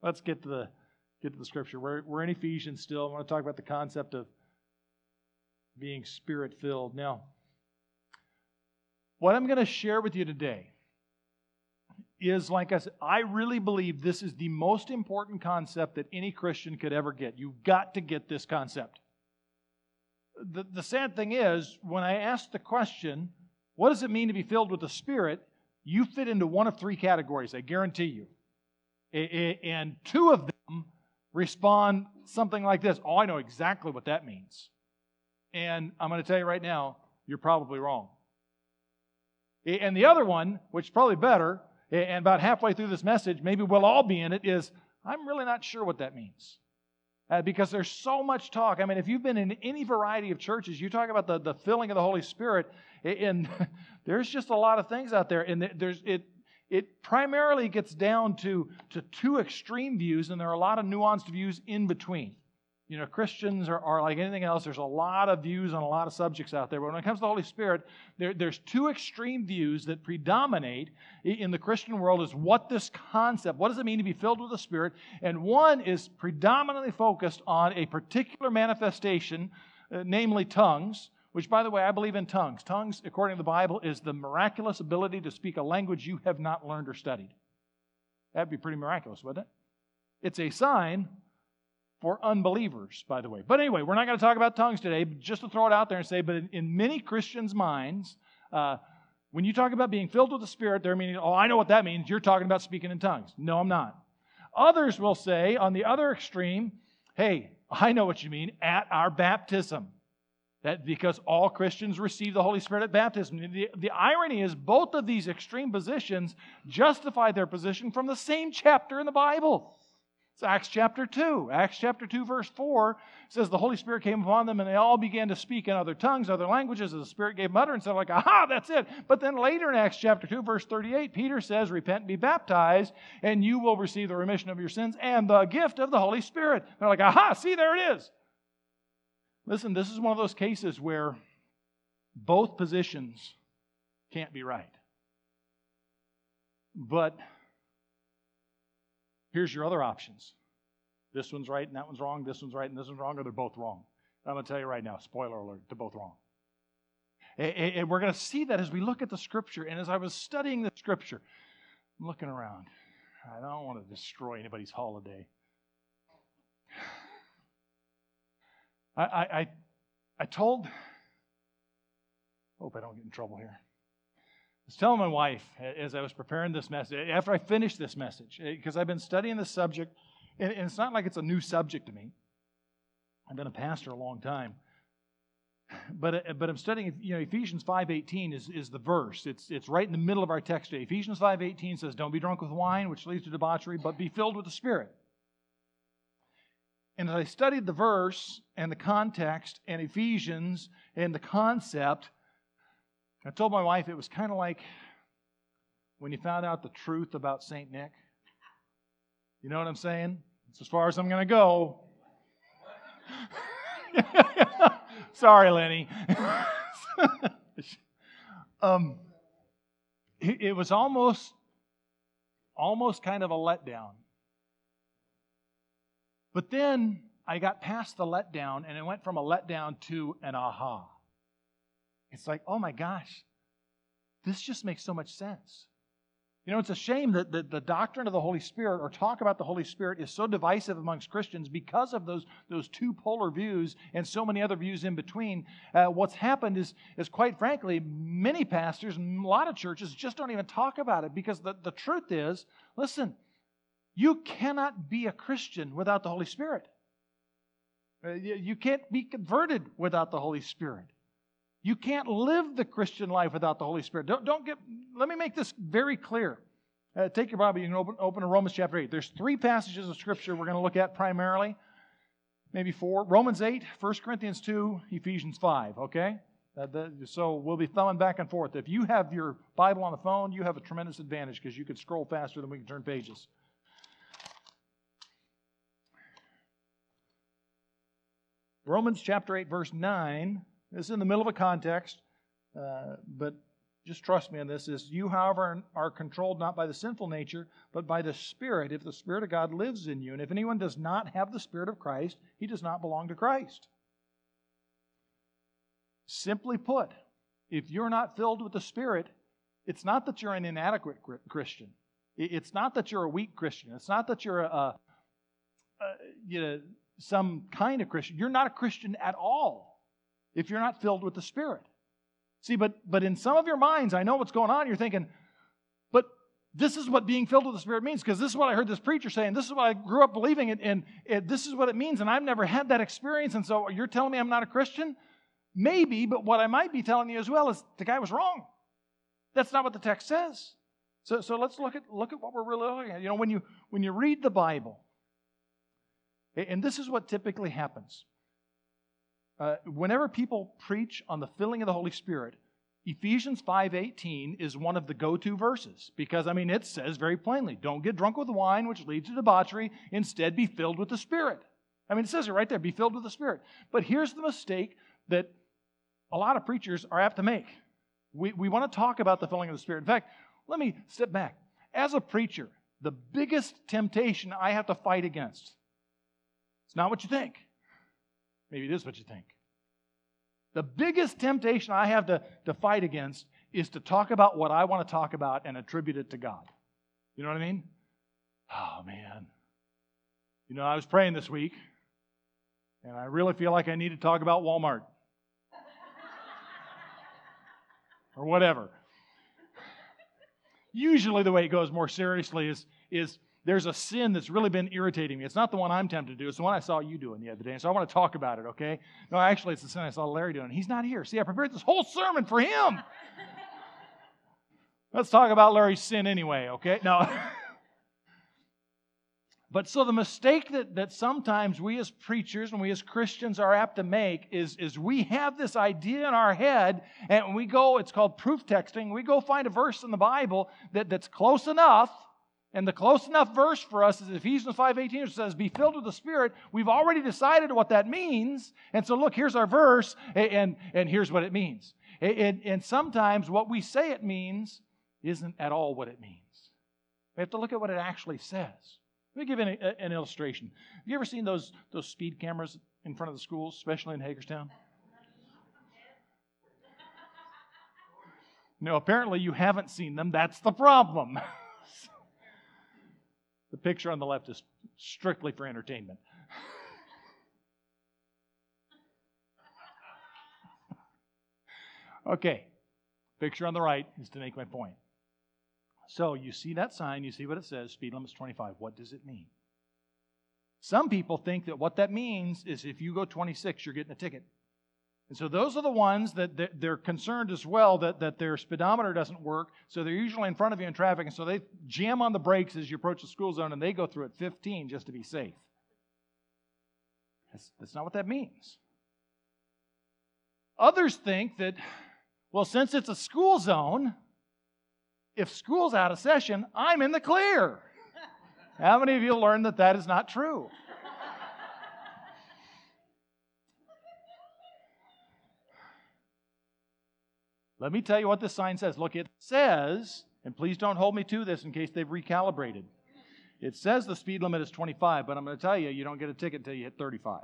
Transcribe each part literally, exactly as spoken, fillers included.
let's get to the get to the scripture. We're we're in Ephesians still. I want to talk about the concept of being Spirit-filled. Now, what I'm going to share with you today is, like I said, I really believe this is the most important concept that any Christian could ever get. You've got to get this concept. The, the sad thing is, when I ask the question, what does it mean to be filled with the Spirit? You fit into one of three categories, I guarantee you. And two of them respond something like this. Oh, I know exactly what that means. And I'm going to tell you right now, you're probably wrong. And the other one, which is probably better, and about halfway through this message, maybe we'll all be in it, is I'm really not sure what that means. Uh, because there's so much talk. I mean, if you've been in any variety of churches, you talk about the, the filling of the Holy Spirit, and there's just a lot of things out there. And there's it it primarily gets down to, to two extreme views, and there are a lot of nuanced views in between. You know, Christians are, are like anything else. There's a lot of views on a lot of subjects out there. But when it comes to the Holy Spirit, there, there's two extreme views that predominate in the Christian world is what this concept, what does it mean to be filled with the Spirit? And one is predominantly focused on a particular manifestation, uh, namely tongues, which, by the way, I believe in tongues. Tongues, according to the Bible, is the miraculous ability to speak a language you have not learned or studied. That'd be pretty miraculous, wouldn't it? It's a sign for unbelievers, by the way. But anyway, we're not going to talk about tongues today, but just to throw it out there and say, but in, in many Christians' minds, uh, when you talk about being filled with the Spirit, they're meaning, oh, I know what that means. You're talking about speaking in tongues. No, I'm not. Others will say, on the other extreme, hey, I know what you mean, at our baptism. That because all Christians receive the Holy Spirit at baptism. The, the irony is both of these extreme positions justify their position from the same chapter in the Bible. It's Acts chapter two. Acts chapter two, verse four says the Holy Spirit came upon them and they all began to speak in other tongues, other languages, as the Spirit gave them utterance. They're like, aha, that's it. But then later in Acts chapter two, verse thirty-eight, Peter says, repent and be baptized, and you will receive the remission of your sins and the gift of the Holy Spirit. They're like, aha, see, there it is. Listen, this is one of those cases where both positions can't be right. But here's your other options. This one's right and that one's wrong, this one's right and this one's wrong, or they're both wrong. I'm going to tell you right now, spoiler alert, they're both wrong. And we're going to see that as we look at the Scripture. And as I was studying the Scripture, I'm looking around. I don't want to destroy anybody's holiday. I, I, I told, hope I don't get in trouble here. I was telling my wife as I was preparing this message, after I finished this message, because I've been studying this subject, and it's not like it's a new subject to me. I've been a pastor a long time. But, but I'm studying, you know, Ephesians five eighteen is, is the verse. It's, it's right in the middle of our text today. Ephesians five eighteen says, don't be drunk with wine, which leads to debauchery, but be filled with the Spirit. And as I studied the verse and the context and Ephesians and the concept, I told my wife it was kind of like when you found out the truth about Saint Nick. You know what I'm saying? It's as far as I'm going to go. Sorry, Lenny. um, it, it was almost, almost kind of a letdown. But then I got past the letdown, and it went from a letdown to an aha. It's like, oh my gosh, this just makes so much sense. You know, it's a shame that the, the doctrine of the Holy Spirit, or talk about the Holy Spirit, is so divisive amongst Christians because of those, those two polar views and so many other views in between. Uh, what's happened is, is, quite frankly, many pastors and a lot of churches just don't even talk about it, because the, the truth is, listen, you cannot be a Christian without the Holy Spirit. You can't be converted without the Holy Spirit. You can't live the Christian life without the Holy Spirit. Don't, don't get. Let me make this very clear. Uh, take your Bible. You can open, open to Romans chapter eight. There's three passages of Scripture we're going to look at primarily. Maybe four. Romans eight, First Corinthians two, Ephesians five. Okay? Uh, the, so we'll be thumbing back and forth. If you have your Bible on the phone, you have a tremendous advantage because you can scroll faster than we can turn pages. Romans chapter eight, verse nine. This is in the middle of a context, uh, but just trust me on this, is you, however, are controlled not by the sinful nature, but by the Spirit, if the Spirit of God lives in you. And if anyone does not have the Spirit of Christ, he does not belong to Christ. Simply put, if you're not filled with the Spirit, it's not that you're an inadequate Christian. It's not that you're a weak Christian. It's not that you're a, a, a you know, some kind of Christian. You're not a Christian at all if you're not filled with the Spirit. See, but, but in some of your minds, I know what's going on. You're thinking, but this is what being filled with the Spirit means, because this is what I heard this preacher say, and this is what I grew up believing, and, and, and this is what it means, and I've never had that experience, and so you're telling me I'm not a Christian? Maybe, but what I might be telling you as well is the guy was wrong. That's not what the text says. So, so let's look at look at what we're really looking at. You know, when you when you read the Bible, and this is what typically happens. Uh, whenever people preach on the filling of the Holy Spirit, Ephesians five eighteen is one of the go-to verses. Because, I mean, it says very plainly, don't get drunk with wine, which leads to debauchery. Instead, be filled with the Spirit. I mean, it says it right there, be filled with the Spirit. But here's the mistake that a lot of preachers are apt to make. We, we want to talk about the filling of the Spirit. In fact, let me step back. As a preacher, the biggest temptation I have to fight against, it's not what you think. Maybe it is what you think. The biggest temptation I have to, to fight against is to talk about what I want to talk about and attribute it to God. You know what I mean? Oh, man. You know, I was praying this week, and I really feel like I need to talk about Walmart. Or whatever. Usually the way it goes more seriously is, is there's a sin that's really been irritating me. It's not the one I'm tempted to do. It's the one I saw you doing the other day. And so I want to talk about it, okay? No, actually, it's the sin I saw Larry doing. He's not here. See, I prepared this whole sermon for him. Let's talk about Larry's sin anyway, okay? No. But so the mistake that, that sometimes we as preachers and we as Christians are apt to make is, is we have this idea in our head, and we go, it's called proof texting, we go find a verse in the Bible that, that's close enough, and the close enough verse for us is Ephesians five eighteen, which says, be filled with the Spirit. We've already decided what that means, and so look, here's our verse, and, and here's what it means. And, and sometimes what we say it means isn't at all what it means. We have to look at what it actually says. Let me give you an, an illustration. Have you ever seen those, those speed cameras in front of the schools, especially in Hagerstown? No, apparently you haven't seen them. That's the problem. The picture on the left is strictly for entertainment. Okay, picture on the right is to make my point. So you see that sign, you see what it says, speed limit is twenty-five. What does it mean? Some people think that what that means is if you go twenty-six, you're getting a ticket. And so those are the ones that they're concerned as well that, that their speedometer doesn't work, so they're usually in front of you in traffic, and so they jam on the brakes as you approach the school zone, and they go through at fifteen just to be safe. That's, that's not what that means. Others think that, well, since it's a school zone, if school's out of session, I'm in the clear. How many of you learned that that is not true? Let me tell you what this sign says. Look, it says, and please don't hold me to this in case they've recalibrated. It says the speed limit is twenty-five, but I'm going to tell you, you don't get a ticket until you hit thirty-five.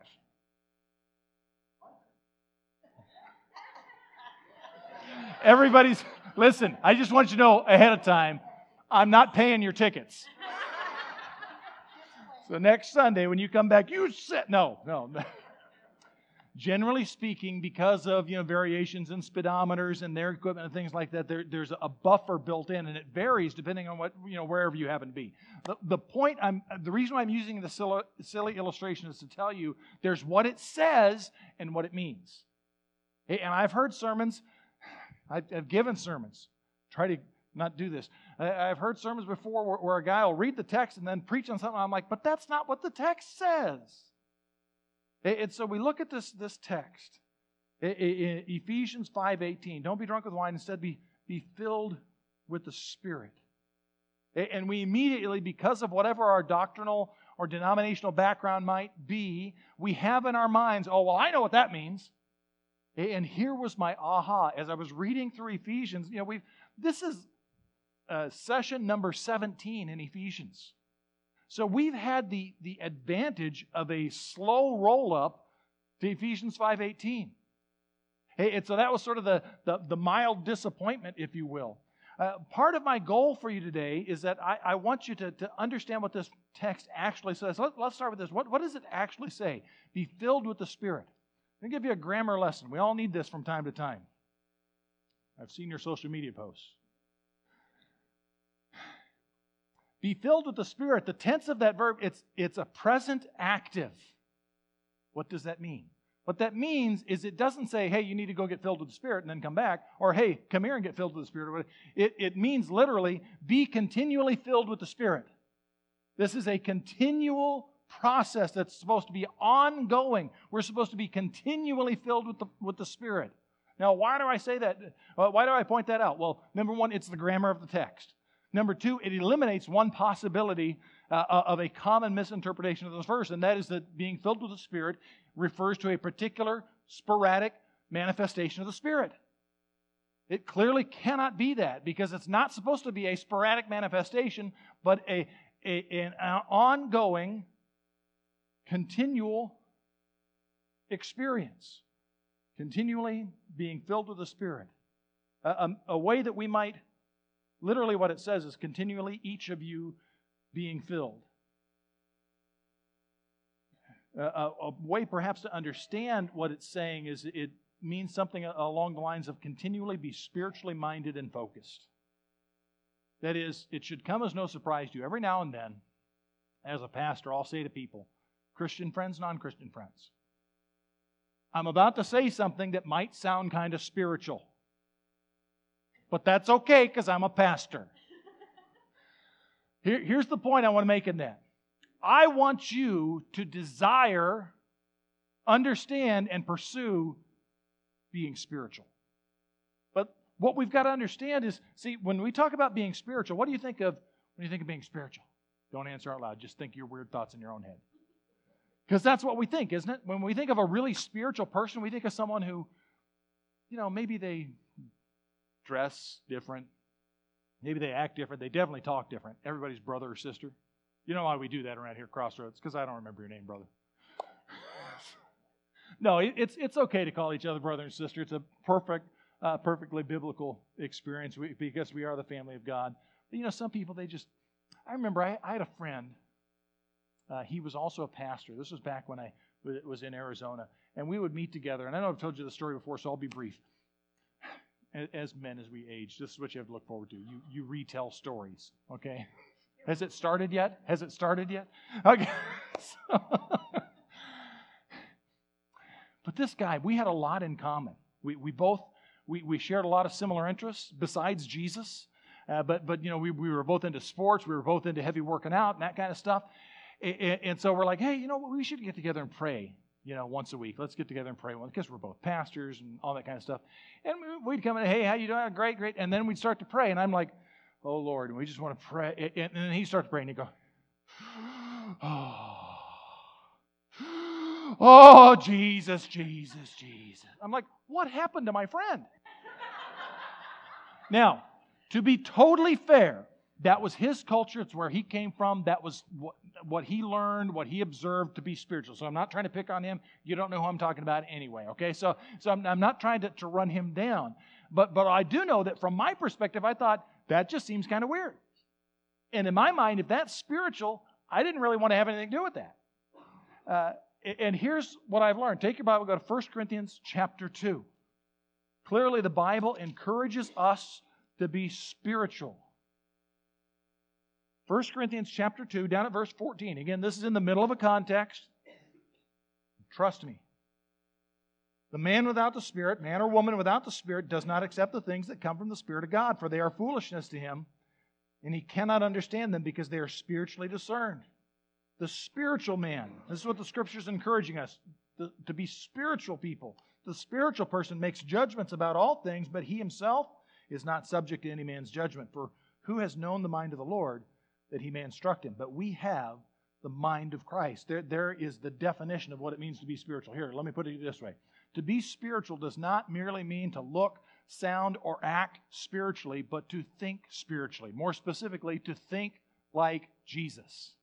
Everybody's, listen, I just want you to know ahead of time, I'm not paying your tickets. So next Sunday when you come back, you sit, no, no. Generally speaking, because of, you know, variations in speedometers and their equipment and things like that, there, there's a buffer built in, and it varies depending on what, you know, wherever you happen to be. The, the point I'm, the reason why I'm using the silly, silly illustration is to tell you there's what it says and what it means. And I've heard sermons, I've given sermons. Try to not do this. I've heard sermons before where, where a guy will read the text and then preach on something. I'm like, but that's not what the text says. And so we look at this, this text, Ephesians five eighteen. Don't be drunk with wine, instead be, be filled with the Spirit. And we immediately, because of whatever our doctrinal or denominational background might be, we have in our minds, oh, well, I know what that means. And here was my aha. As I was reading through Ephesians, you know, we've This is uh, session number seventeen in Ephesians. So we've had the, the advantage of a slow roll-up to Ephesians five eighteen. Hey, and so that was sort of the, the, the mild disappointment, if you will. Uh, part of my goal for you today is that I, I want you to, to understand what this text actually says. Let, let's start with this. What, what does it actually say? Be filled with the Spirit. Let me give you a grammar lesson. We all need this from time to time. I've seen your social media posts. Be filled with the Spirit. The tense of that verb, it's, it's a present active. What does that mean? What that means is it doesn't say, hey, you need to go get filled with the Spirit and then come back, or hey, come here and get filled with the Spirit. It, it means literally, be continually filled with the Spirit. This is a continual process that's supposed to be ongoing. We're supposed to be continually filled with the, with the Spirit. Now, why do I say that? Uh, why do I point that out? Well, number one, it's the grammar of the text. Number two, it eliminates one possibility uh, of a common misinterpretation of this verse, and that is that being filled with the Spirit refers to a particular sporadic manifestation of the Spirit. It clearly cannot be that, because it's not supposed to be a sporadic manifestation, but a, a an ongoing, continual experience. Continually being filled with the Spirit. A, a, a way that we might, literally what it says is continually each of you being filled. A, a, a way perhaps to understand what it's saying is it means something along the lines of continually be spiritually minded and focused. That is, it should come as no surprise to you. Every now and then, as a pastor, I'll say to people, Christian friends, non-Christian friends, I'm about to say something that might sound kind of spiritual. But that's okay, because I'm a pastor. Here, here's the point I want to make in that. I want you to desire, understand, and pursue being spiritual. But what we've got to understand is, see, when we talk about being spiritual, what do you think of when you think of being spiritual? Don't answer out loud. Just think your weird thoughts in your own head. Because that's what we think, isn't it? When we think of a really spiritual person, we think of someone who, you know, maybe they dress different. Maybe they act different. They definitely talk different. Everybody's brother or sister. You know why we do that around here at Crossroads? Because I don't remember your name, brother. No, it's it's okay to call each other brother and sister. It's a perfect, uh, perfectly biblical experience we, because we are the family of God. But, you know, some people, they just... I remember I, I had a friend. Uh, he was also a pastor. This was back when I was in Arizona. And we would meet together. And I know I've told you the story before, so I'll be brief. As men, as we age, this is what you have to look forward to. You you retell stories, okay? Has it started yet? Has it started yet? Okay. So, but this guy, we had a lot in common. We we both we, we shared a lot of similar interests besides Jesus. Uh, but but you know we we were both into sports. We were both into heavy working out and that kind of stuff. And, and so we're like, hey, you know, we should get together and pray. You know, once a week. Let's get together and pray. Because we're both pastors and all that kind of stuff. And we'd come in, hey, how you doing? Great, great. And then we'd start to pray. And I'm like, oh, Lord, and we just want to pray. And then he starts praying. And he'd go, oh, oh, Jesus, Jesus, Jesus. I'm like, what happened to my friend? Now, to be totally fair, that was his culture. It's where he came from. That was what, what he learned, what he observed to be spiritual. So I'm not trying to pick on him. You don't know who I'm talking about anyway, okay? So so I'm, I'm not trying to, to run him down. But, but I do know that from my perspective, I thought, that just seems kind of weird. And in my mind, if that's spiritual, I didn't really want to have anything to do with that. Uh, and here's what I've learned. Take your Bible, go to First Corinthians chapter two. Clearly, the Bible encourages us to be spiritual. First Corinthians chapter two, down at verse fourteen. Again, this is in the middle of a context. Trust me. The man without the Spirit, man or woman without the Spirit, does not accept the things that come from the Spirit of God, for they are foolishness to him, and he cannot understand them because they are spiritually discerned. The spiritual man, this is what the Scripture is encouraging us, to, to be spiritual people. The spiritual person makes judgments about all things, but he himself is not subject to any man's judgment. For who has known the mind of the Lord, that he may instruct him? But we have the mind of Christ. There, there is the definition of what it means to be spiritual. Here, let me put it this way. To be spiritual does not merely mean to look sound, or act spiritually, but to think spiritually. More specifically, to think like Jesus.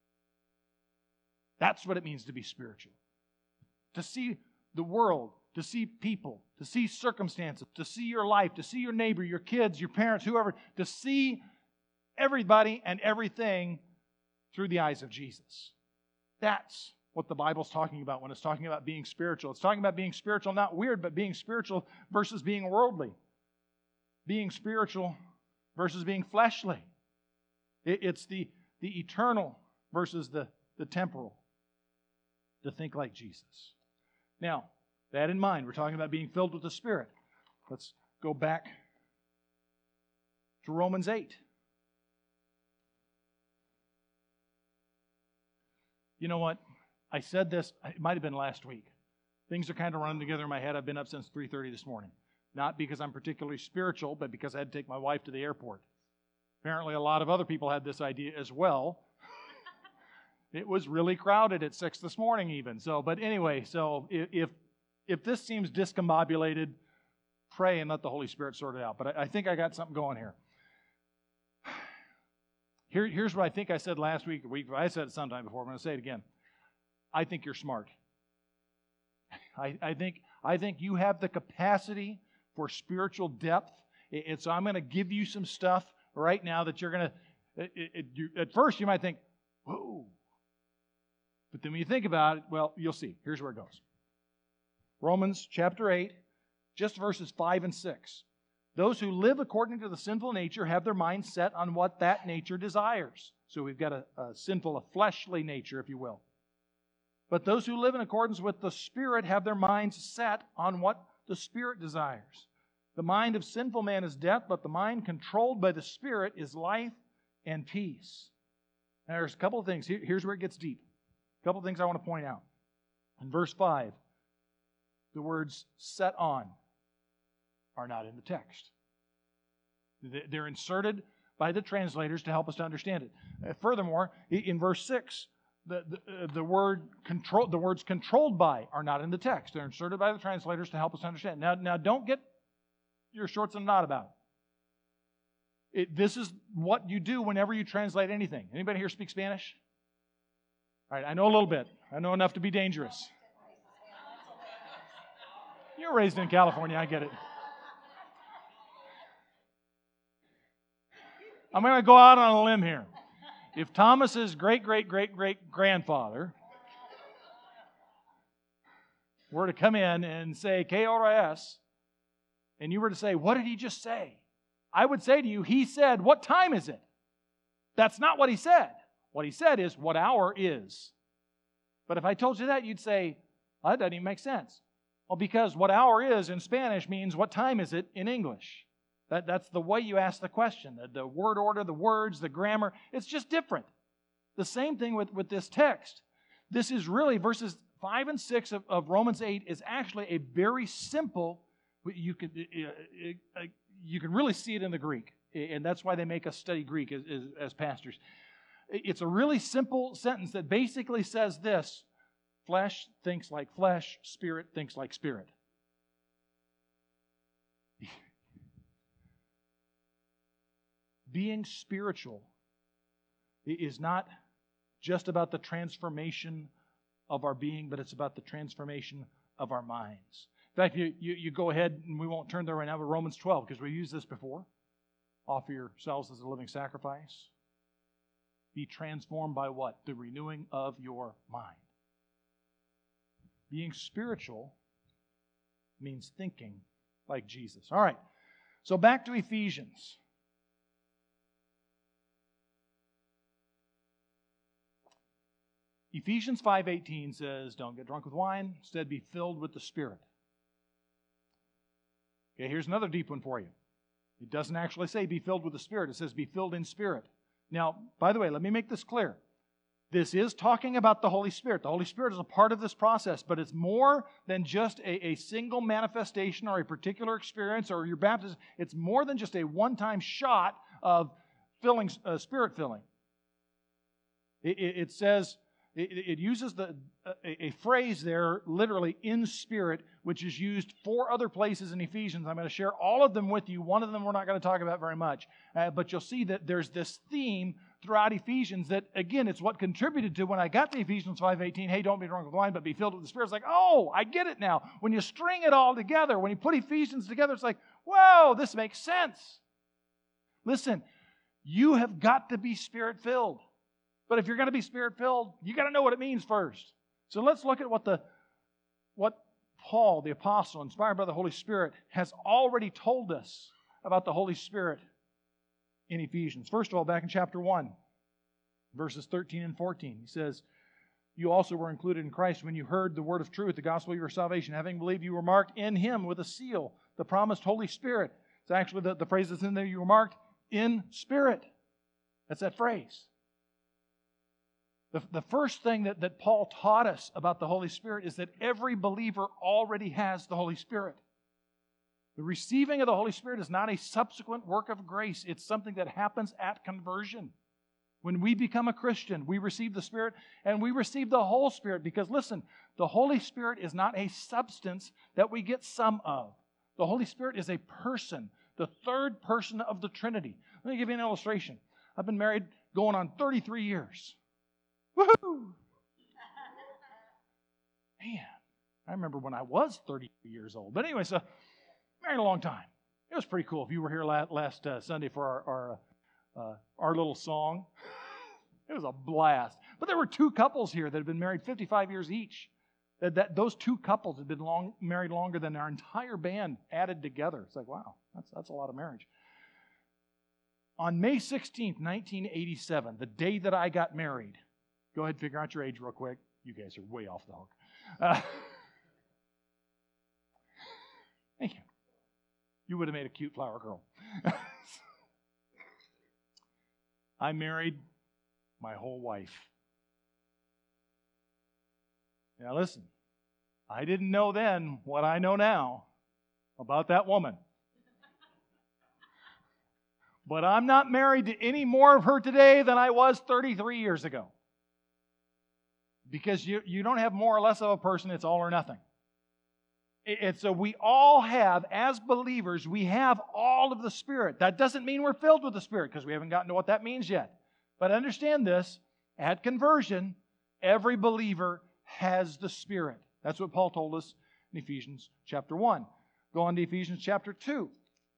That's what it means to be spiritual. To see the world, to see people, to see circumstances, to see your life, to see your neighbor, your kids, your parents, whoever, to see everybody and everything through the eyes of Jesus. That's what the Bible's talking about when it's talking about being spiritual. It's talking about being spiritual, not weird, but being spiritual versus being worldly. Being spiritual versus being fleshly. It's the, the eternal versus the, the temporal. To think like Jesus. Now, that in mind, we're talking about being filled with the Spirit. Let's go back to Romans eight. You know what? I said this, it might have been last week. Things are kind of running together in my head. I've been up since three thirty this morning. Not because I'm particularly spiritual, but because I had to take my wife to the airport. Apparently a lot of other people had this idea as well. It was really crowded at six this morning even. So, but anyway, so if if this seems discombobulated, pray and let the Holy Spirit sort it out. But I, I think I got something going here. Here. Here's what I think I said last week. week I said it sometime before. I'm going to say it again. I think you're smart. I, I think I think you have the capacity for spiritual depth. And so I'm going to give you some stuff right now that you're going to, it, it, you, at first you might think, whoa. But then when you think about it, well, you'll see. Here's where it goes. Romans chapter eight, just verses five and six. Those who live according to the sinful nature have their mind set on what that nature desires. So we've got a, a sinful, a fleshly nature, if you will. But those who live in accordance with the Spirit have their minds set on what the Spirit desires. The mind of sinful man is death, but the mind controlled by the Spirit is life and peace. Now, there's a couple of things. Here, here's where it gets deep. A couple of things I want to point out. In verse five, the words set on are not in the text. They're inserted by the translators to help us to understand it. Furthermore, in verse six, the, the, the, word control, the words controlled by are not in the text. They're inserted by the translators to help us understand. Now, now don't get your shorts in a knot about it. It. This is what you do whenever you translate anything. Anybody here speak Spanish? All right, I know a little bit. I know enough to be dangerous. You're raised in California, I get it. I'm going to go out on a limb here. If Thomas's great-great-great-great-grandfather were to come in and say, "Que hora es?" and you were to say, "What did he just say?" I would say to you, he said, "What time is it?" That's not what he said. What he said is, "What hour is?" But if I told you that, you'd say, well, that doesn't even make sense. Well, because what hour is in Spanish means what time is it in English. That, that's the way you ask the question. The, the word order, the words, the grammar, it's just different. The same thing with, with this text. This is really, verses five and six of, of Romans eight is actually a very simple, you can, you can really see it in the Greek. And that's why they make us study Greek as, as, as pastors. It's a really simple sentence that basically says this: flesh thinks like flesh, spirit thinks like spirit. Being spiritual is not just about the transformation of our being, but it's about the transformation of our minds. In fact, you, you, you go ahead, and we won't turn there right now, but Romans twelve, because we've used this before. Offer yourselves as a living sacrifice. Be transformed by what? The renewing of your mind. Being spiritual means thinking like Jesus. All right, so back to Ephesians. Ephesians five eighteen says, don't get drunk with wine, instead be filled with the Spirit. Okay, here's another deep one for you. It doesn't actually say be filled with the Spirit. It says be filled in Spirit. Now, by the way, let me make this clear. This is talking about the Holy Spirit. The Holy Spirit is a part of this process, but it's more than just a, a single manifestation or a particular experience or your baptism. It's more than just a one-time shot of filling, uh, Spirit filling. It, it, it says It, it uses the a, a phrase there, literally, in spirit, which is used four other places in Ephesians. I'm going to share all of them with you. One of them we're not going to talk about very much. Uh, but you'll see that there's this theme throughout Ephesians that, again, it's what contributed to when I got to Ephesians five eighteen, hey, don't be drunk with wine, but be filled with the Spirit. It's like, oh, I get it now. When you string it all together, when you put Ephesians together, it's like, whoa, this makes sense. Listen, you have got to be Spirit-filled. But if you're going to be Spirit-filled, you got to know what it means first. So let's look at what the what Paul, the apostle, inspired by the Holy Spirit, has already told us about the Holy Spirit in Ephesians. First of all, back in chapter one, verses thirteen and fourteen, he says, you also were included in Christ when you heard the word of truth, the gospel of your salvation. Having believed, you were marked in Him with a seal, the promised Holy Spirit. It's actually the, the phrase that's in there, you were marked in spirit. That's that phrase. The, the first thing that, that Paul taught us about the Holy Spirit is that every believer already has the Holy Spirit. The receiving of the Holy Spirit is not a subsequent work of grace. It's something that happens at conversion. When we become a Christian, we receive the Spirit, and we receive the whole Spirit. Because listen, the Holy Spirit is not a substance that we get some of. The Holy Spirit is a person, the third person of the Trinity. Let me give you an illustration. I've been married going on thirty-three years. Woohoo! Man, I remember when I was thirty years old. But anyway, so married a long time. It was pretty cool. If you were here last, last uh, Sunday for our our, uh, our little song, it was a blast. But there were two couples here that had been married fifty-five years each. That, that those two couples had been long, married longer than our entire band added together. It's like, wow, that's that's a lot of marriage. On May sixteenth, nineteen eighty-seven, the day that I got married. Go ahead and figure out your age real quick. You guys are way off the hook. Uh, thank you. You would have made a cute flower girl. I married my whole wife. Now listen, I didn't know then what I know now about that woman. But I'm not married to any more of her today than I was thirty-three years ago. Because you, you don't have more or less of a person, it's all or nothing. And so we all have, as believers, we have all of the Spirit. That doesn't mean we're filled with the Spirit, because we haven't gotten to what that means yet. But understand this, at conversion, every believer has the Spirit. That's what Paul told us in Ephesians chapter one. Go on to Ephesians chapter two.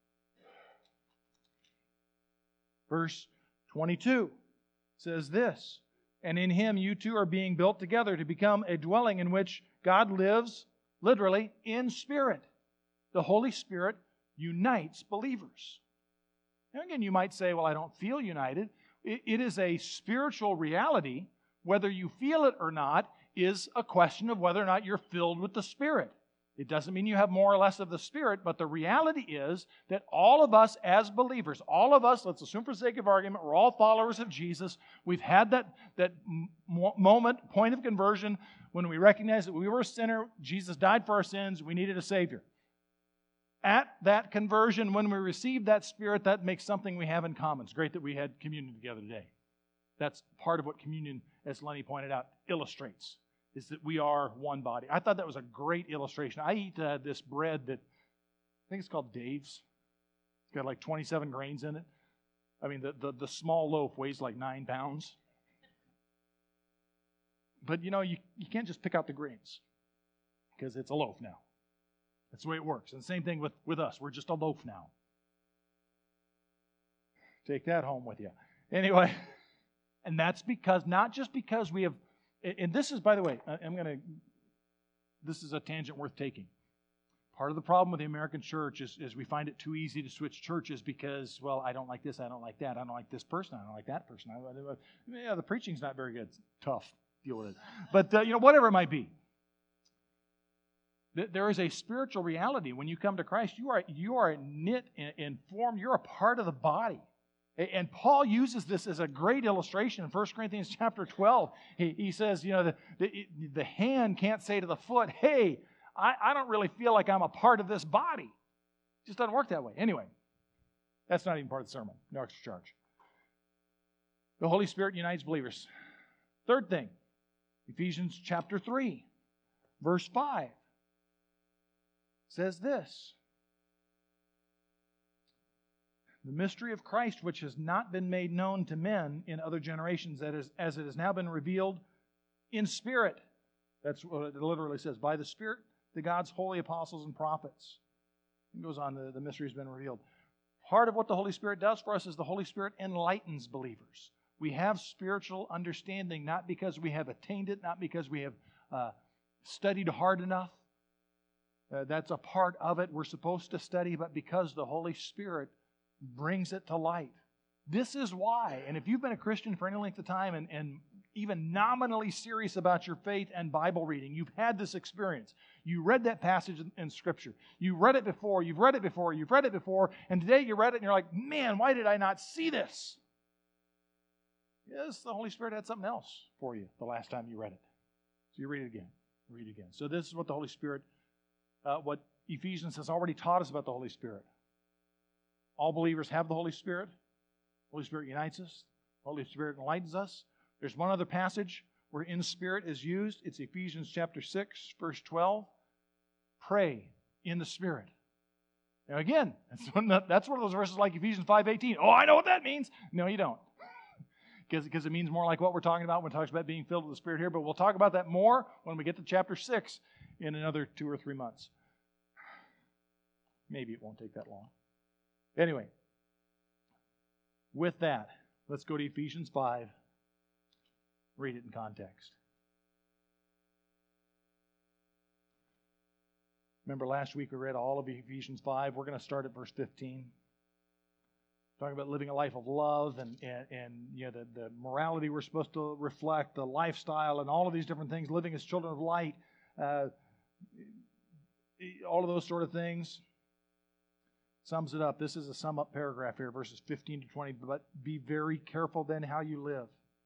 Verse twenty-two says this, and in Him you two are being built together to become a dwelling in which God lives, literally, in spirit. The Holy Spirit unites believers. Now again, you might say, well, I don't feel united. It, it is a spiritual reality. Whether you feel it or not is a question of whether or not you're filled with the Spirit. It doesn't mean you have more or less of the Spirit, but the reality is that all of us as believers, all of us, let's assume for the sake of argument, we're all followers of Jesus. We've had that, that moment, point of conversion, when we recognize that we were a sinner, Jesus died for our sins, we needed a Savior. At that conversion, when we receive that Spirit, that makes something we have in common. It's great that we had communion together today. That's part of what communion, as Lenny pointed out, illustrates. Is that we are one body. I thought that was a great illustration. I eat uh, this bread that, I think it's called Dave's. It's got like twenty-seven grains in it. I mean, the, the, the small loaf weighs like nine pounds. But, you know, you, you can't just pick out the grains because it's a loaf now. That's the way it works. And the same thing with, with us. We're just a loaf now. Take that home with you. Anyway, and that's because, not just because we have, and this is, by the way, I'm going to, this is a tangent worth taking. Part of the problem with the American church is, is we find it too easy to switch churches because, well, I don't like this, I don't like that, I don't like this person, I don't like that person. I, I, yeah, the preaching's not very good. It's tough. Deal with it. But, uh, you know, whatever it might be. There is a spiritual reality. When you come to Christ, you are, you are knit and, and formed. You're a part of the body. And Paul uses this as a great illustration in First Corinthians chapter twelve. He, he says, you know, the, the, the hand can't say to the foot, hey, I, I don't really feel like I'm a part of this body. It just doesn't work that way. Anyway, that's not even part of the sermon. No extra charge. The Holy Spirit unites believers. Third thing, Ephesians chapter three, verse five says this. The mystery of Christ, which has not been made known to men in other generations, that is, as it has now been revealed in spirit. That's what it literally says. By the Spirit, to God's holy apostles and prophets. It goes on, the, the mystery has been revealed. Part of what the Holy Spirit does for us is the Holy Spirit enlightens believers. We have spiritual understanding not because we have attained it, not because we have uh, studied hard enough. Uh, that's a part of it. We're supposed to study, but because the Holy Spirit brings it to light. This is why, and if you've been a Christian for any length of time and, and even nominally serious about your faith and Bible reading, you've had this experience. You read that passage in, in Scripture. You read it before, you've read it before, you've read it before, and today you read it and you're like, man, why did I not see this? Yes, the Holy Spirit had something else for you the last time you read it. So you read it again, read it again. So this is what the Holy Spirit, uh, what Ephesians has already taught us about the Holy Spirit. All believers have the Holy Spirit. The Holy Spirit unites us. The Holy Spirit enlightens us. There's one other passage where in spirit is used. It's Ephesians chapter six, verse twelve. Pray in the Spirit. Now again, that's one, that's one of those verses like Ephesians five eighteen. Oh, I know what that means. No, you don't. Because, because it means more like what we're talking about when it talks about being filled with the Spirit here. But we'll talk about that more when we get to chapter six in another two or three months. Maybe it won't take that long. Anyway, with that, let's go to Ephesians five. Read it in context. Remember last week we read all of Ephesians five. We're going to start at verse fifteen. Talking about living a life of love and, and, and you know, the, the morality we're supposed to reflect, the lifestyle and all of these different things, living as children of light, uh, all of those sort of things. Sums it up. This is a sum up paragraph here, verses fifteen to twenty. But be very careful then how you live.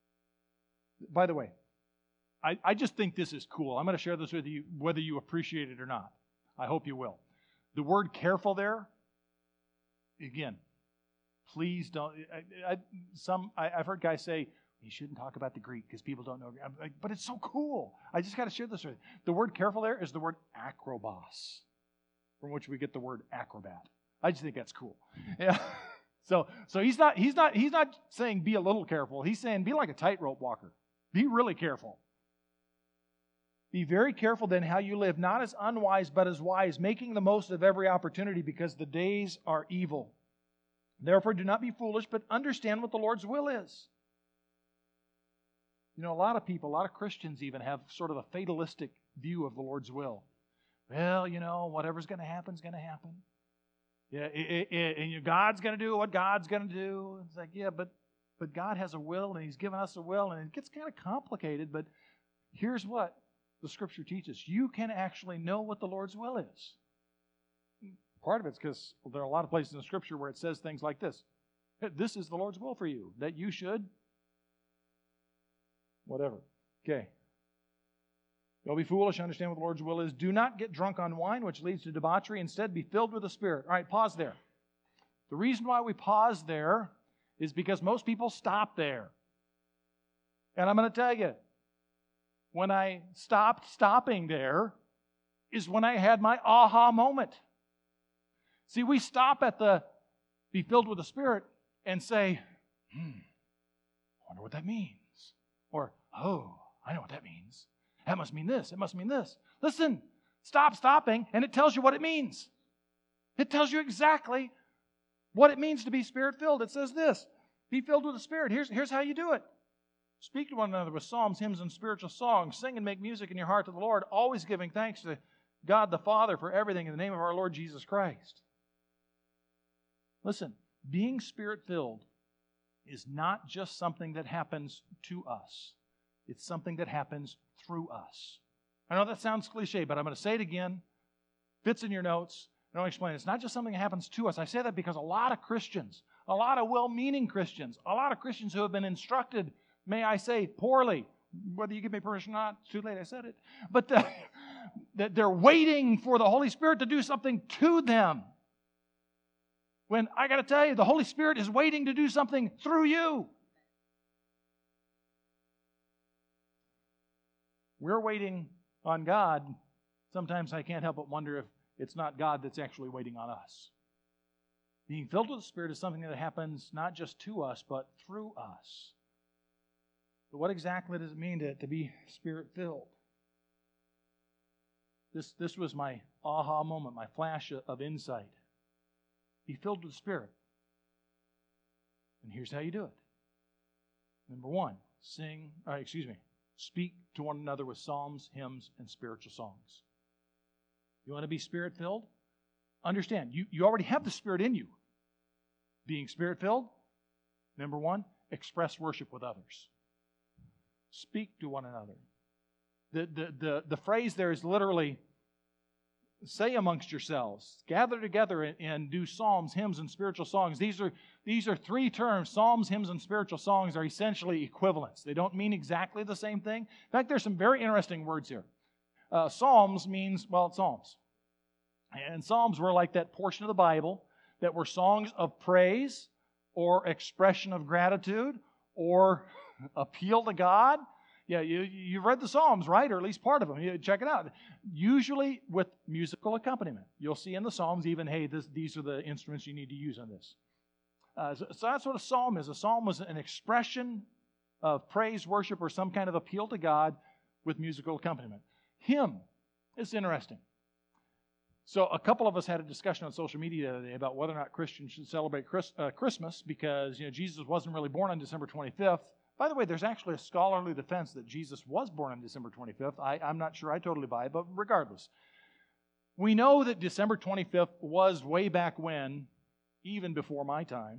By the way, I, I just think this is cool. I'm going to share this with you whether you appreciate it or not. I hope you will. The word careful there, again, please don't. I, I, some I, I've heard guys say, you shouldn't talk about the Greek because people don't know. I'm like, but it's so cool. I just got to share this with you. The word careful there is the word acrobos, from which we get the word acrobat. I just think that's cool. Yeah. So, so he's not he's not he's not saying be a little careful. He's saying be like a tightrope walker. Be really careful. Be very careful then how you live, not as unwise but as wise, making the most of every opportunity because the days are evil. Therefore, do not be foolish, but understand what the Lord's will is. You know, a lot of people, a lot of Christians even have sort of a fatalistic view of the Lord's will. Well, you know, whatever's going to happen is going to happen. Yeah, it, it, and you know, God's going to do what God's going to do. It's like, yeah, but but God has a will, and He's given us a will, and it gets kind of complicated. But here's what the Scripture teaches: you can actually know what the Lord's will is. Part of it's because there are a lot of places in the Scripture where it says things like this: "This is the Lord's will for you, that you should," whatever. Okay. Don't be foolish, understand what the Lord's will is. Do not get drunk on wine, which leads to debauchery. Instead, be filled with the Spirit. All right, pause there. The reason why we pause there is because most people stop there. And I'm going to tell you, when I stopped stopping there is when I had my aha moment. See, we stop at the be filled with the Spirit and say, hmm, I wonder what that means. Or, oh, I know what that means. That must mean this. It must mean this. Listen, stop stopping, and it tells you what it means. It tells you exactly what it means to be Spirit-filled. It says this: be filled with the Spirit. Here's, here's how you do it. Speak to one another with psalms, hymns, and spiritual songs. Sing and make music in your heart to the Lord, always giving thanks to God the Father for everything in the name of our Lord Jesus Christ. Listen, being Spirit-filled is not just something that happens to us. It's something that happens through us. I know that sounds cliche, but I'm going to say it again. Fits in your notes. I don't explain it. It's not just something that happens to us. I say that because a lot of Christians, a lot of well-meaning Christians, a lot of Christians who have been instructed, may I say, poorly, whether you give me permission or not, it's too late, I said it, but uh, that they're waiting for the Holy Spirit to do something to them. When I got to tell you, the Holy Spirit is waiting to do something through you. we're waiting on God, sometimes I can't help but wonder if it's not God that's actually waiting on us. Being filled with the Spirit is something that happens not just to us, but through us. But what exactly does it mean to, to be Spirit-filled? This, this was my aha moment, my flash of insight. Be filled with the Spirit. And here's how you do it. Number one, sing, uh, excuse me, speak to one another with psalms, hymns, and spiritual songs. You want to be Spirit-filled? Understand, you, you already have the Spirit in you. Being Spirit-filled, number one, express worship with others. Speak to one another. The, the, the, the phrase there is literally, say amongst yourselves, gather together and, and do psalms, hymns, and spiritual songs. These are, these are three terms. Psalms, hymns, and spiritual songs are essentially equivalents. They don't mean exactly the same thing. In fact, there's some very interesting words here. Uh, psalms means, well, psalms. And psalms were like that portion of the Bible that were songs of praise or expression of gratitude or appeal to God. Yeah, you, you've read the Psalms, right? Or at least part of them. You check it out. Usually with musical accompaniment. You'll see in the Psalms even, hey, this, these are the instruments you need to use on this. Uh, so, so that's what a psalm is. A psalm was an expression of praise, worship, or some kind of appeal to God with musical accompaniment. Hymn is interesting. So a couple of us had a discussion on social media the other day about whether or not Christians should celebrate Chris, uh, Christmas because, you know, Jesus wasn't really born on December twenty-fifth. By the way, there's actually a scholarly defense that Jesus was born on December twenty-fifth. I, I'm not sure I totally buy it, but regardless. We know that December twenty-fifth was way back when, even before my time,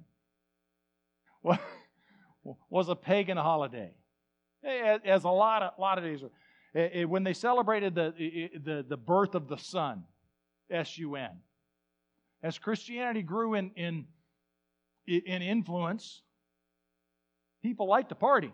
was a pagan holiday. As a lot of, lot of days were. When they celebrated the, the, the birth of the sun, S U N. As Christianity grew in, in, in influence, people like to party.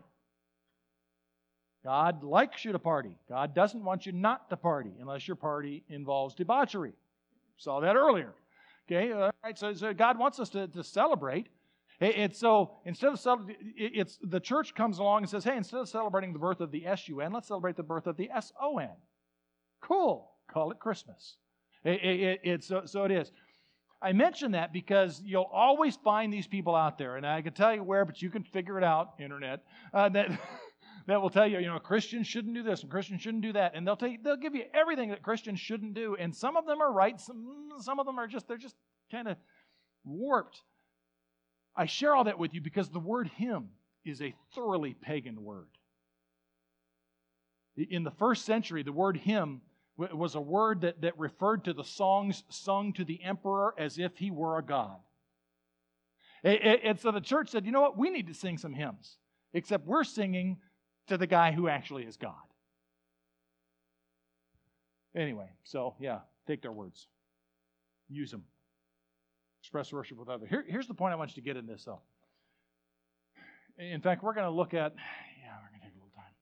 God likes you to party. God doesn't want you not to party unless your party involves debauchery. Saw that earlier. Okay, all right. So, so God wants us to, to celebrate. And so instead of it's the church comes along and says, hey, instead of celebrating the birth of the S U N, let's celebrate the birth of the S O N. Cool. Call it Christmas. It, it, it, so, so it is. I mention that because you'll always find these people out there, and I can tell you where, but you can figure it out, internet, uh, that that will tell you, you know, Christians shouldn't do this and Christians shouldn't do that, and they'll tell you, they'll give you everything that Christians shouldn't do, and some of them are right, some some of them are just they're just kind of warped. I share all that with you because the word hymn is a thoroughly pagan word. In the first century, the word hymn was a word that, that referred to the songs sung to the emperor as if he were a god. And so the church said, you know what, we need to sing some hymns, except we're singing to the guy who actually is God. Anyway, so yeah, take their words. Use them. Express worship with others. Here, here's the point I want you to get in this, though. In fact, we're going to look at, yeah, we're going to take a little time.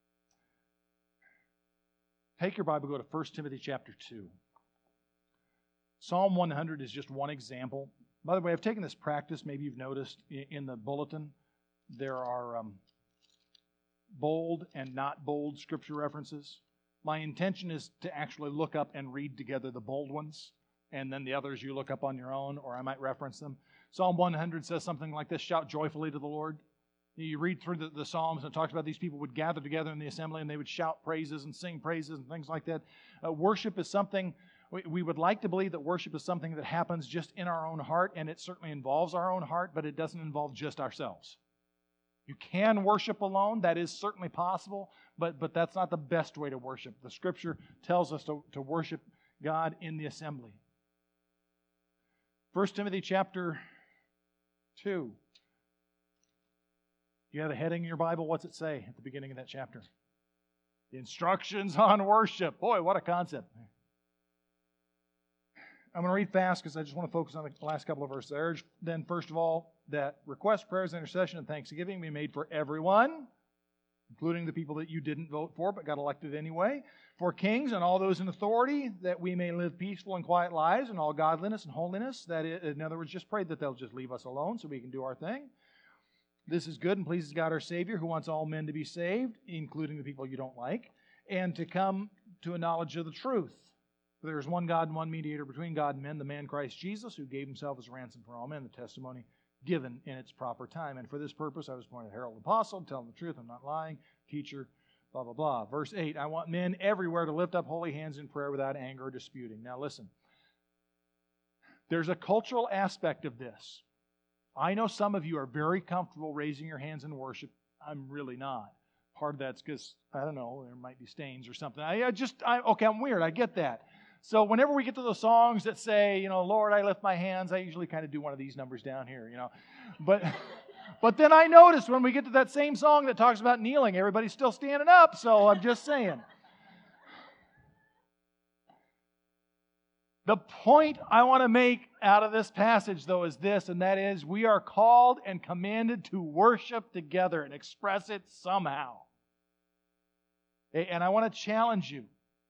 Take your Bible, go to First Timothy chapter two. Psalm one hundred is just one example. By the way, I've taken this practice. Maybe you've noticed in the bulletin, there are um, bold and not bold scripture references. My intention is to actually look up and read together the bold ones, and then the others you look up on your own, or I might reference them. Psalm one hundred says something like this, shout joyfully to the Lord. You read through the, the Psalms, and it talks about these people would gather together in the assembly, and they would shout praises and sing praises and things like that. Uh, worship is something, we, we would like to believe that worship is something that happens just in our own heart, and it certainly involves our own heart, but it doesn't involve just ourselves. You can worship alone. That is certainly possible, but, but that's not the best way to worship. The Scripture tells us to, to worship God in the assembly. First Timothy chapter two. You have a heading in your Bible. What's it say at the beginning of that chapter? The instructions on worship. Boy, what a concept. I'm going to read fast because I just want to focus on the last couple of verses. I urge then, first of all, that requests, prayers, intercession, and thanksgiving be made for everyone, including the people that you didn't vote for but got elected anyway, for kings and all those in authority, that we may live peaceful and quiet lives in all godliness and holiness. That is, in other words, just pray that they'll just leave us alone so we can do our thing. This is good and pleases God our Savior, who wants all men to be saved, including the people you don't like, and to come to a knowledge of the truth. For there is one God and one mediator between God and men, the man Christ Jesus, who gave himself as a ransom for all men, the testimony given in its proper time. And for this purpose I was appointed herald and apostle, telling the truth, I'm not lying, teacher, blah, blah, blah. Verse eight, I want men everywhere to lift up holy hands in prayer without anger or disputing. Now listen, there's a cultural aspect of this. I know some of you are very comfortable raising your hands in worship. I'm really not. Part of that's because, I don't know, there might be stains or something. I, I just, I, okay, I'm weird. I get that. So whenever we get to those songs that say, you know, Lord, I lift my hands, I usually kind of do one of these numbers down here, you know. But but then I notice when we get to that same song that talks about kneeling, everybody's still standing up, so I'm just saying. The point I want to make out of this passage, though, is this, and that is we are called and commanded to worship together and express it somehow. And I want to challenge you.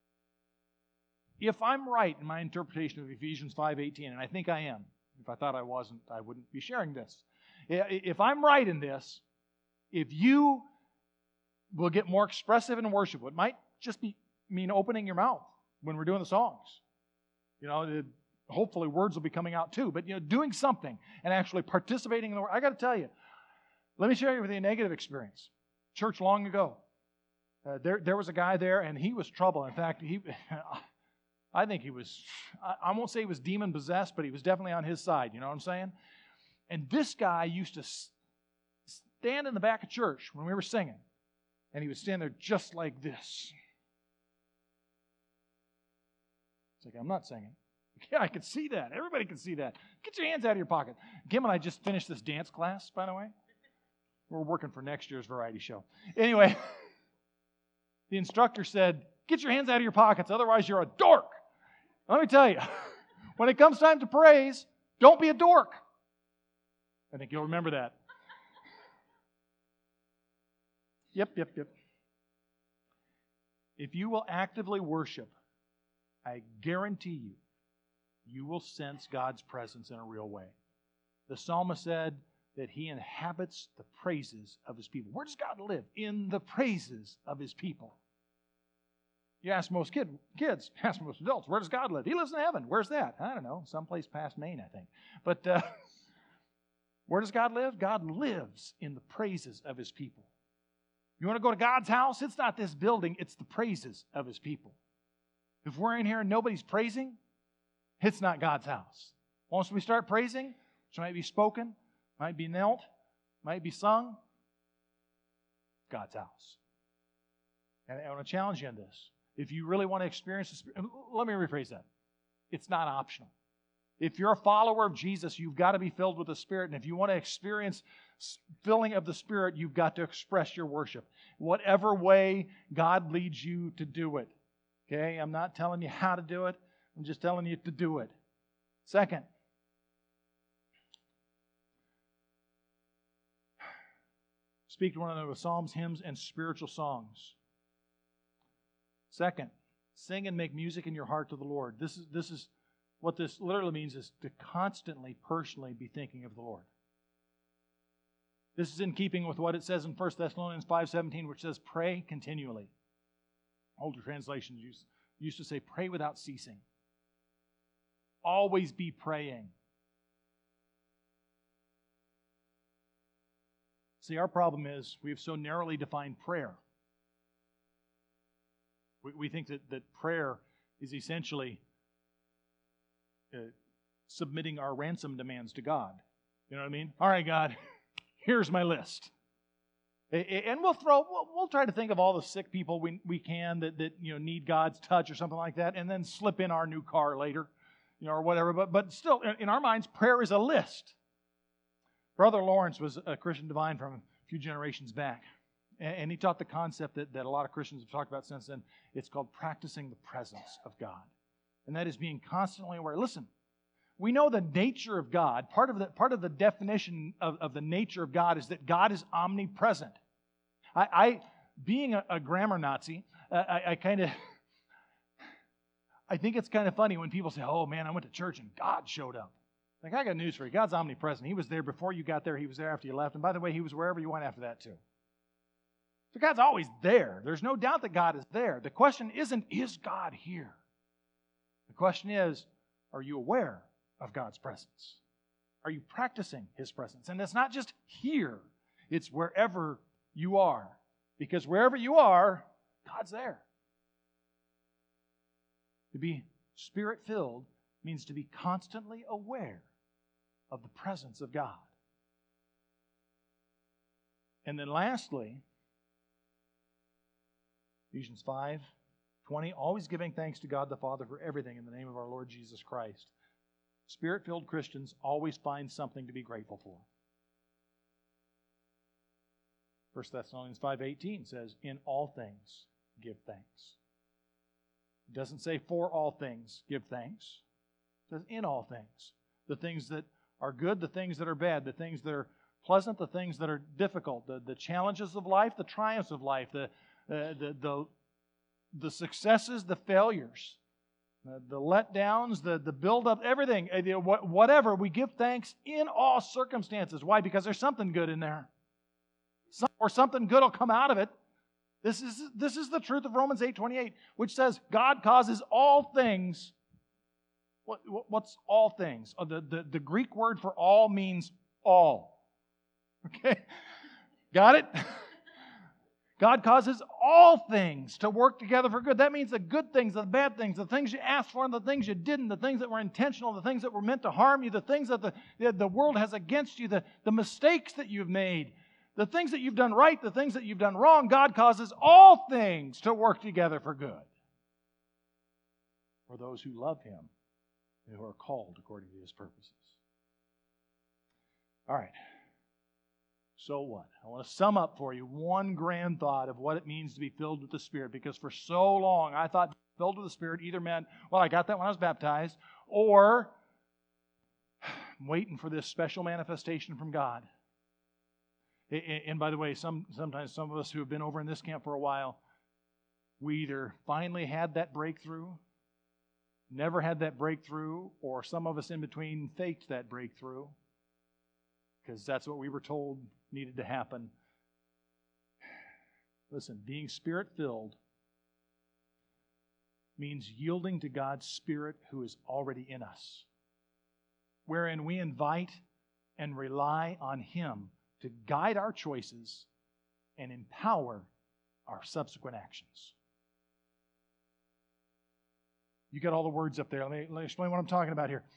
If I'm right in my interpretation of Ephesians five eighteen, and I think I am, if I thought I wasn't, I wouldn't be sharing this. If I'm right in this, if you will get more expressive in worship, it might just be mean opening your mouth when we're doing the songs. You know, it, hopefully words will be coming out too, but you know, doing something and actually participating in the word. I got to tell you, let me share with you a negative experience. Church long ago, uh, there there was a guy there, and he was trouble. In fact, he. I think he was, I won't say he was demon-possessed, but he was definitely on his side, you know what I'm saying? And this guy used to stand in the back of church when we were singing, and he would stand there just like this. It's like, I'm not singing. Yeah, I can see that. Everybody can see that. Get your hands out of your pocket. Kim and I just finished this dance class, by the way. We're working for next year's variety show. Anyway, the instructor said, get your hands out of your pockets, otherwise you're a dork. Let me tell you, when it comes time to praise, don't be a dork. I think you'll remember that. Yep, yep, yep. If you will actively worship, I guarantee you, you will sense God's presence in a real way. The psalmist said that he inhabits the praises of his people. Where does God live? In the praises of his people. You ask most kid, kids, ask most adults, where does God live? He lives in heaven. Where's that? I don't know. Someplace past Maine, I think. But uh, where does God live? God lives in the praises of his people. You want to go to God's house? It's not this building. It's the praises of his people. If we're in here and nobody's praising, it's not God's house. Once we start praising, which might be spoken, might be knelt, might be sung, God's house. And I want to challenge you on this. If you really want to experience the Spirit, let me rephrase that. It's not optional. If you're a follower of Jesus, you've got to be filled with the Spirit. And if you want to experience filling of the Spirit, you've got to express your worship. Whatever way God leads you to do it. Okay? I'm not telling you how to do it. I'm just telling you to do it. Second, speak to one another with psalms, hymns, and spiritual songs. Second, sing and make music in your heart to the Lord. This is, this is what this literally means, is to constantly, personally be thinking of the Lord. This is in keeping with what it says in First Thessalonians five seventeen, which says, pray continually. Older translations used, used to say, pray without ceasing. Always be praying. See, our problem is we have so narrowly defined prayer. We, we think that, that prayer is essentially uh, submitting our ransom demands to God. You know what I mean? All right, God, here's my list. And we'll throw, we'll, we'll try to think of all the sick people we, we can that, that you know need God's touch or something like that, and then slip in our new car later, you know, or whatever. But but still, in our minds, prayer is a list. Brother Lawrence was a Christian divine from a few generations back, and, and he taught the concept that, that a lot of Christians have talked about since then. It's called practicing the presence of God, and that is being constantly aware. Listen. We know the nature of God. Part of the, part of the definition of, of the nature of God is that God is omnipresent. I, I being a, a grammar Nazi, uh, I, I kind of, I think it's kind of funny when people say, oh man, I went to church and God showed up. Like, I got news for you. God's omnipresent. He was there before you got there. He was there after you left. And by the way, He was wherever you went after that too. So God's always there. There's no doubt that God is there. The question isn't, is God here? The question is, are you aware of God's presence? Are you practicing His presence? And it's not just here. It's wherever you are. Because wherever you are, God's there. To be Spirit-filled means to be constantly aware of the presence of God. And then lastly, Ephesians five twenty, always giving thanks to God the Father for everything in the name of our Lord Jesus Christ. Spirit-filled Christians always find something to be grateful for. First Thessalonians five eighteen says, in all things give thanks. It doesn't say for all things give thanks. It says in all things. The things that are good, the things that are bad, the things that are pleasant, the things that are difficult, the, the challenges of life, the triumphs of life, the, uh, the, the, the successes, the failures, uh, the letdowns, the, the build-up, everything, uh, whatever. We give thanks in all circumstances. Why? Because there's something good in there. Some, or something good will come out of it. This is, this is the truth of Romans eight twenty-eight, which says God causes all things. What, what's all things? Oh, the, the, the Greek word for all means all. Okay? Got it? God causes all things to work together for good. That means the good things, the bad things, the things you asked for and the things you didn't, the things that were intentional, the things that were meant to harm you, the things that the, the world has against you, the, the mistakes that you've made, the things that you've done right, the things that you've done wrong. God causes all things to work together for good for those who love Him and who are called according to His purposes. All right. So what? I want to sum up for you one grand thought of what it means to be filled with the Spirit, because for so long I thought filled with the Spirit either meant, well, I got that when I was baptized, or I'm waiting for this special manifestation from God. And by the way, some sometimes some of us who have been over in this camp for a while, we either finally had that breakthrough, never had that breakthrough, or some of us in between faked that breakthrough, because that's what we were told needed to happen. Listen, being Spirit-filled means yielding to God's Spirit who is already in us, wherein we invite and rely on Him to guide our choices and empower our subsequent actions. You got all the words up there. Let me, let me explain what I'm talking about here.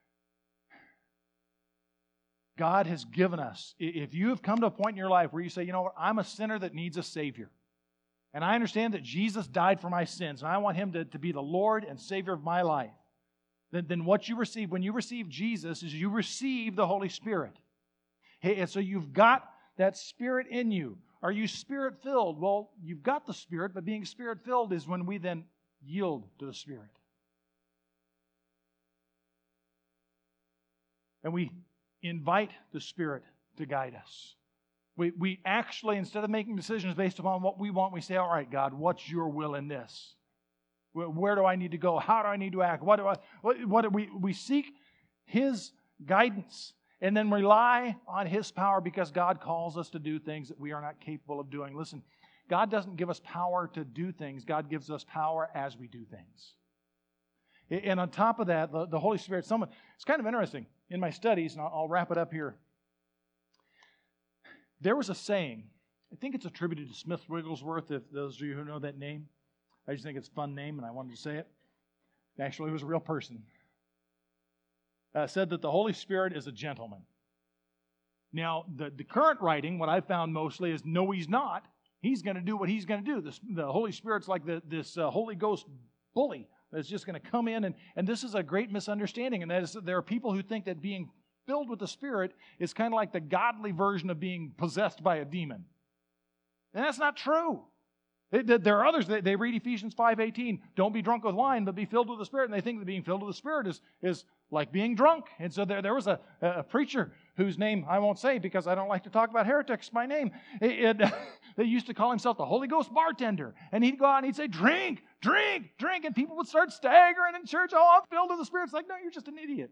God has given us, if you have come to a point in your life where you say, you know what, I'm a sinner that needs a Savior, and I understand that Jesus died for my sins, and I want Him to, to be the Lord and Savior of my life, then, then what you receive when you receive Jesus is you receive the Holy Spirit. Hey, and so you've got that Spirit in you. Are you Spirit-filled? Well, you've got the Spirit, but being Spirit-filled is when we then yield to the Spirit. And we invite the Spirit to guide us. We, we actually, instead of making decisions based upon what we want, we say, all right, God, what's your will in this? Where, where do I need to go? How do I need to act? What do I, what, what do we, we seek His guidance and then rely on His power, because God calls us to do things that we are not capable of doing. Listen, God doesn't give us power to do things. God gives us power as we do things. And on top of that, the, the Holy Spirit, someone, it's kind of interesting. In my studies, and I'll, I'll wrap it up here, there was a saying, I think it's attributed to Smith Wigglesworth, if those of you who know that name. I just think it's a fun name, and I wanted to say it. Actually, it was a real person. Uh, said that the Holy Spirit is a gentleman. Now, the, the current writing, what I've found mostly is, no, He's not. He's going to do what He's going to do. This, the Holy Spirit's like the, this uh, Holy Ghost bully that's just going to come in, and, and this is a great misunderstanding, and that is that there are people who think that being filled with the Spirit is kind of like the godly version of being possessed by a demon. And that's not true. There are others, they read Ephesians five eighteen, don't be drunk with wine, but be filled with the Spirit, and they think that being filled with the Spirit is, is like being drunk. And so there, there was a, a preacher whose name I won't say because I don't like to talk about heretics by name. It, it, they used to call himself the Holy Ghost bartender. And he'd go out and he'd say, drink, drink, drink. And people would start staggering in church. Oh, I'm filled with the Spirit. It's like, no, you're just an idiot.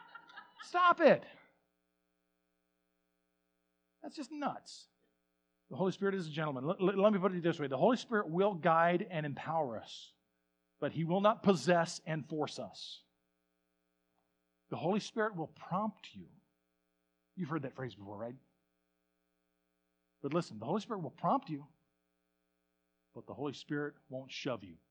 Stop it. That's just nuts. The Holy Spirit is a gentleman. Let, let, let me put it this way. The Holy Spirit will guide and empower us, but He will not possess and force us. The Holy Spirit will prompt you. You've heard that phrase before, right? But listen, the Holy Spirit will prompt you, but the Holy Spirit won't shove you.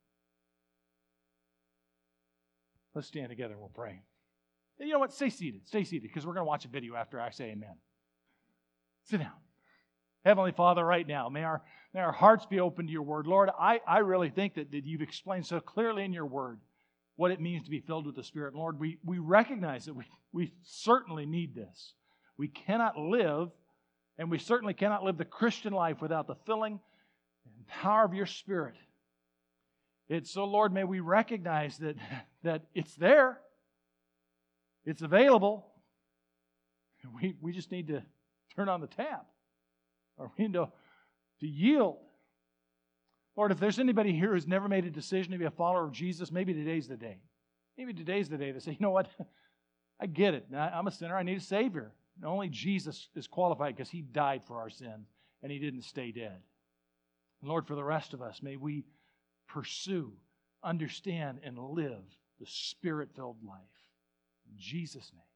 Let's stand together and we'll pray. And you know what? Stay seated. Stay seated, because we're going to watch a video after I say amen. Sit down. Heavenly Father, right now, may our, may our hearts be open to your word. Lord, I, I really think that, that you've explained so clearly in your word what it means to be filled with the Spirit. Lord, we, we recognize that we, we certainly need this. We cannot live, and we certainly cannot live the Christian life without the filling and power of your Spirit. It's so, Lord, may we recognize that, that it's there. It's available. We, we just need to turn on the tap. Or we need to, to yield. Lord, if there's anybody here who's never made a decision to be a follower of Jesus, maybe today's the day. Maybe today's the day to say, you know what? I get it. I'm a sinner. I need a Savior. And only Jesus is qualified because He died for our sins and He didn't stay dead. And Lord, for the rest of us, may we pursue, understand, and live the Spirit-filled life. In Jesus' name.